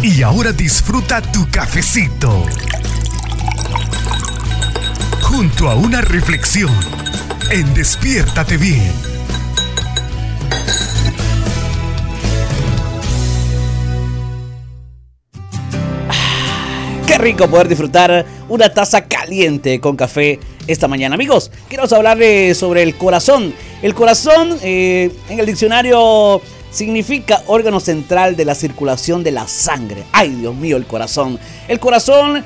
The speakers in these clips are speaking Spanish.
Y ahora disfruta tu cafecito junto a una reflexión en Despiértate Bien. Qué rico poder disfrutar una taza caliente con café esta mañana. Amigos, quiero hablarles sobre el corazón. El corazón en el diccionario significa órgano central de la circulación de la sangre. Ay, Dios mío, el corazón. El corazón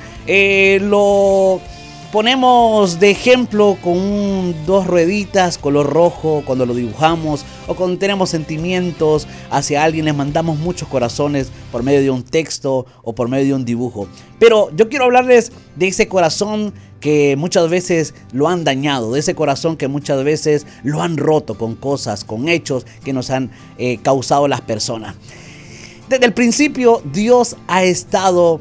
lo ponemos de ejemplo con dos rueditas color rojo cuando lo dibujamos, o cuando tenemos sentimientos hacia alguien les mandamos muchos corazones por medio de un texto o por medio de un dibujo. Pero yo quiero hablarles de ese corazón que muchas veces lo han dañado, de ese corazón que muchas veces lo han roto con cosas, con hechos que nos han causado las personas. Desde el principio Dios ha estado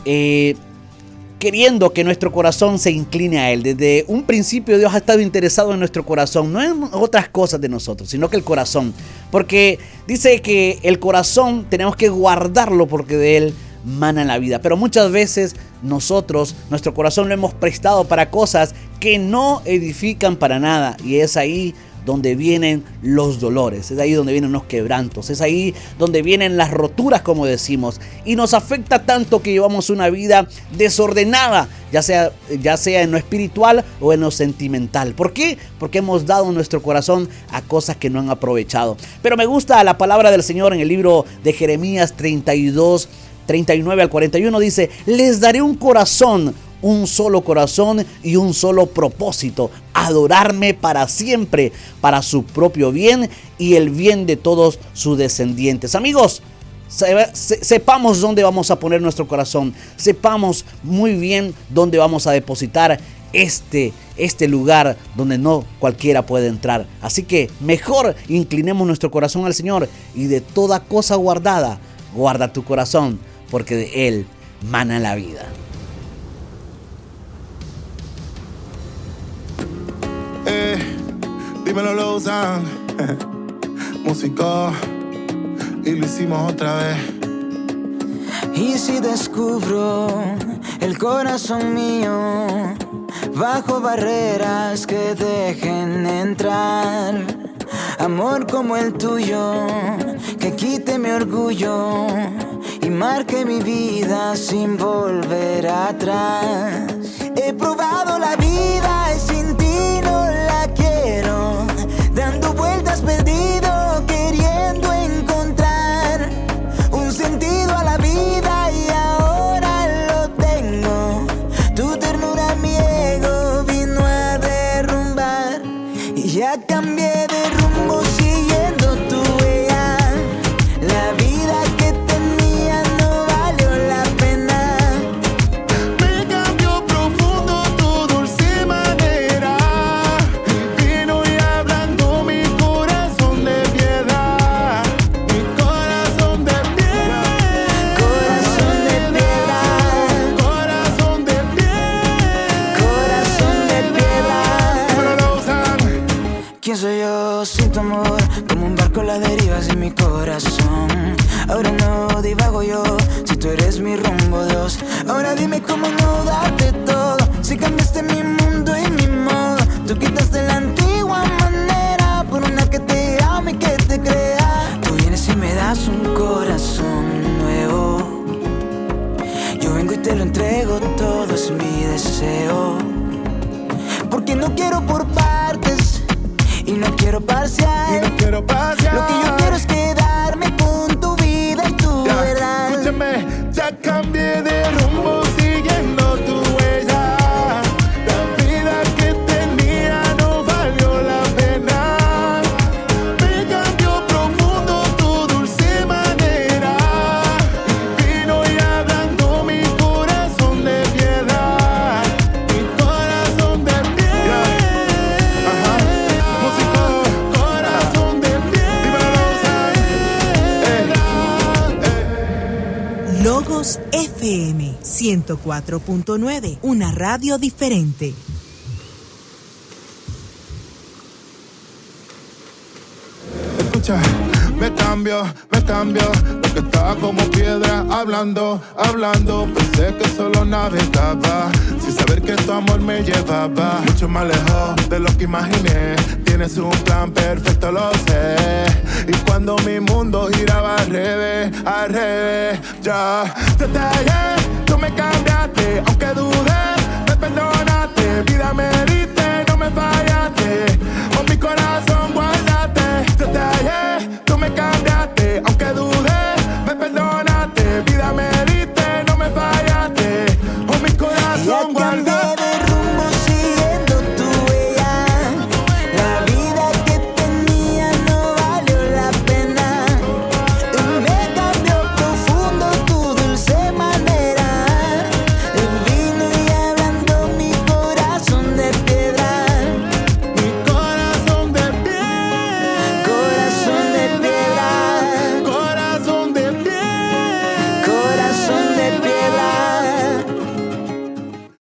queriendo que nuestro corazón se incline a Él. Desde un principio Dios ha estado interesado en nuestro corazón, no en otras cosas de nosotros, sino que el corazón. Porque dice que el corazón tenemos que guardarlo porque de Él mana la vida. Pero muchas veces nosotros, nuestro corazón lo hemos prestado para cosas que no edifican para nada. Y es ahí donde vienen los dolores, es ahí donde vienen los quebrantos, es ahí donde vienen las roturas, como decimos, y nos afecta tanto que llevamos una vida desordenada, ya sea en lo espiritual o en lo sentimental. ¿Por qué? Porque hemos dado nuestro corazón a cosas que no han aprovechado. Pero me gusta la palabra del Señor en el libro de Jeremías 32, 39 al 41, dice: les daré un corazón, un solo corazón y un solo propósito: adorarme para siempre, para su propio bien y el bien de todos sus descendientes. Amigos, sepamos dónde vamos a poner nuestro corazón, sepamos muy bien dónde vamos a depositar este lugar donde no cualquiera puede entrar. Así que mejor inclinemos nuestro corazón al Señor, y de toda cosa guardada, guarda tu corazón, porque de Él mana la vida. Dímelo, Lozan. Músico, y lo hicimos otra vez. Y si descubro el corazón mío bajo barreras que dejen entrar amor como el tuyo, que quite mi orgullo y marque mi vida sin volver atrás. He probado la vida y sin ti no la quiero, dando vueltas perdido, queriendo encontrar un sentido a la vida, y ahora lo tengo. Tu ternura mi ego vino a derrumbar, y ya cambié de rumbo siguiendo tu huella. La vida que tenía no valió la pena. Me cambió profundo tu dulce manera, y vino y hablando mi corazón de piedra, mi corazón de piedra, Corazón de piedra, corazón de piedra, corazón de piedra. Dímelo, Lozan. ¿Quién soy yo sin tu amor? Como un barco a la deriva sin mi corazón. Ahora no divago yo, si tú eres mi rumbo, Dios. Ahora dime cómo no darte todo, si cambiaste mi mundo y mi modo. Tú quitaste la antigua manera por una que te ame y que te crea. Tú vienes y me das un corazón nuevo. Yo vengo y te lo entrego, todo es mi deseo. Porque no quiero por partes y no quiero parcial. Y no quiero pasear. Lo que yo quiero es quedarme con tu vida y tu Ya, verdad. escúchame, ya cambié de rumbo siguiendo tu huella. La vida que tenía no valió la pena. Me cambió profundo tu dulce manera, vino y hablando mi corazón de piedra, mi corazón de piedra. Ajá. Músico, corazón de piedra. Dímelo, Lozan. Logos FM 104.9, una radio diferente. Escucha, me cambio. Lo que estaba como piedra, hablando. Pensé que solo navegaba, sin saber que tu amor me llevaba mucho más lejos de lo que imaginé. Tienes un plan perfecto, lo sé. Y cuando mi mundo giraba al revés, ya. Detallé, tú me cambiaste, aunque dudé, me perdonaste. Vida me diste, no me fallaste.